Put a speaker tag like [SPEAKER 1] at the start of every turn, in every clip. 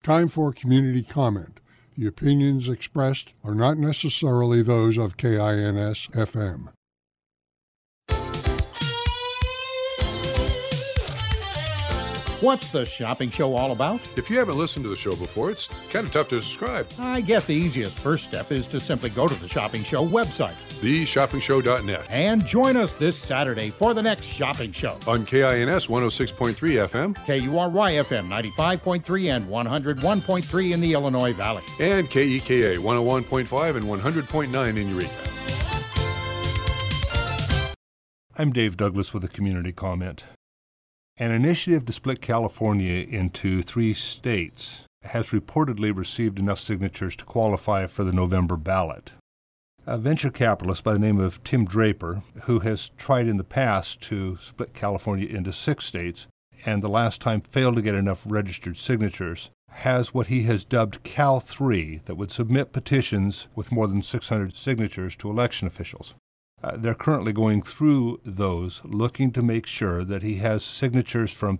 [SPEAKER 1] Time for community comment. The opinions expressed are not necessarily those of KINS-FM.
[SPEAKER 2] What's the shopping show all about?
[SPEAKER 3] If you haven't listened to the show before, it's kind of tough to describe.
[SPEAKER 2] I guess the easiest first step is to simply go to the Shopping Show website,
[SPEAKER 3] theshoppingshow.net,
[SPEAKER 2] and join us this Saturday for the next shopping show.
[SPEAKER 3] On KINS 106.3 FM,
[SPEAKER 2] KURY FM 95.3 and 101.3 in the Illinois Valley,
[SPEAKER 3] and KEKA 101.5 and 100.9 in Eureka.
[SPEAKER 4] I'm Dave Douglas with a community comment. An initiative to split California into 3 states has reportedly received enough signatures to qualify for the November ballot. A venture capitalist by the name of Tim Draper, who has tried in the past to split California into 6 states, and the last time failed to get enough registered signatures, has what he has dubbed Cal 3 that would submit petitions with more than 600 signatures to election officials. They're currently going through those, looking to make sure that he has signatures from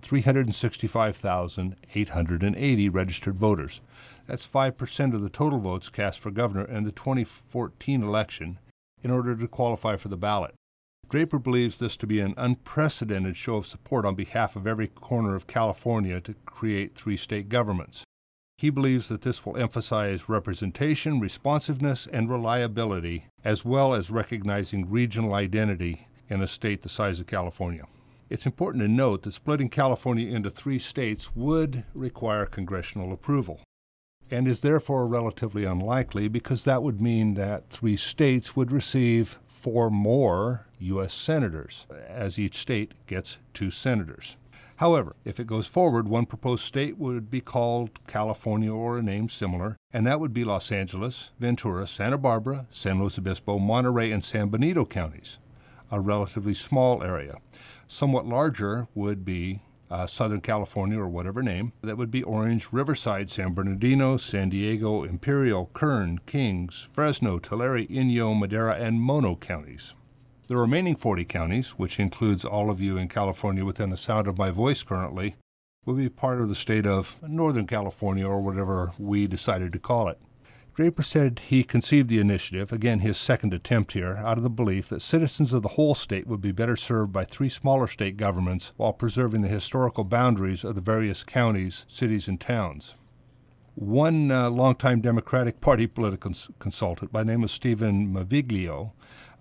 [SPEAKER 4] 365,880 registered voters. That's 5% of the total votes cast for governor in the 2014 election in order to qualify for the ballot. Draper believes this to be an unprecedented show of support on behalf of every corner of California to create 3 state governments. He believes that this will emphasize representation, responsiveness, and reliability, as well as recognizing regional identity in a state the size of California. It's important to note that splitting California into 3 states would require congressional approval, and is therefore relatively unlikely because that would mean that 3 states would receive 4 more U.S. senators, as each state gets 2 senators. However, if it goes forward, one proposed state would be called California or a name similar, and that would be Los Angeles, Ventura, Santa Barbara, San Luis Obispo, Monterey, and San Benito counties, a relatively small area. Somewhat larger would be Southern California or whatever name. That would be Orange, Riverside, San Bernardino, San Diego, Imperial, Kern, Kings, Fresno, Tulare, Inyo, Madera, and Mono counties. The remaining 40 counties, which includes all of you in California within the sound of my voice currently, will be part of the state of Northern California or whatever we decided to call it. Draper said he conceived the initiative, again his second attempt here, out of the belief that citizens of the whole state would be better served by 3 smaller state governments while preserving the historical boundaries of the various counties, cities, and towns. One longtime Democratic Party political consultant by the name of Stephen Maviglio,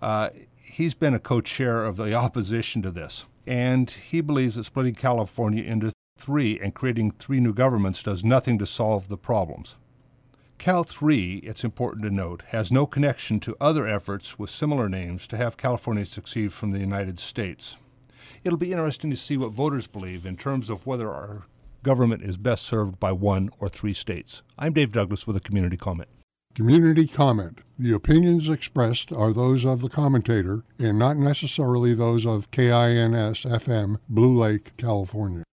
[SPEAKER 4] he's been a co-chair of the opposition to this, and he believes that splitting California into 3 and creating 3 new governments does nothing to solve the problems. Cal 3, it's important to note, has no connection to other efforts with similar names to have California succeed from the United States. It'll be interesting to see what voters believe in terms of whether our government is best served by 1 or 3 states. I'm Dave Douglas with a community comment.
[SPEAKER 1] Community comment. The opinions expressed are those of the commentator and not necessarily those of KINS-FM, Blue Lake, California.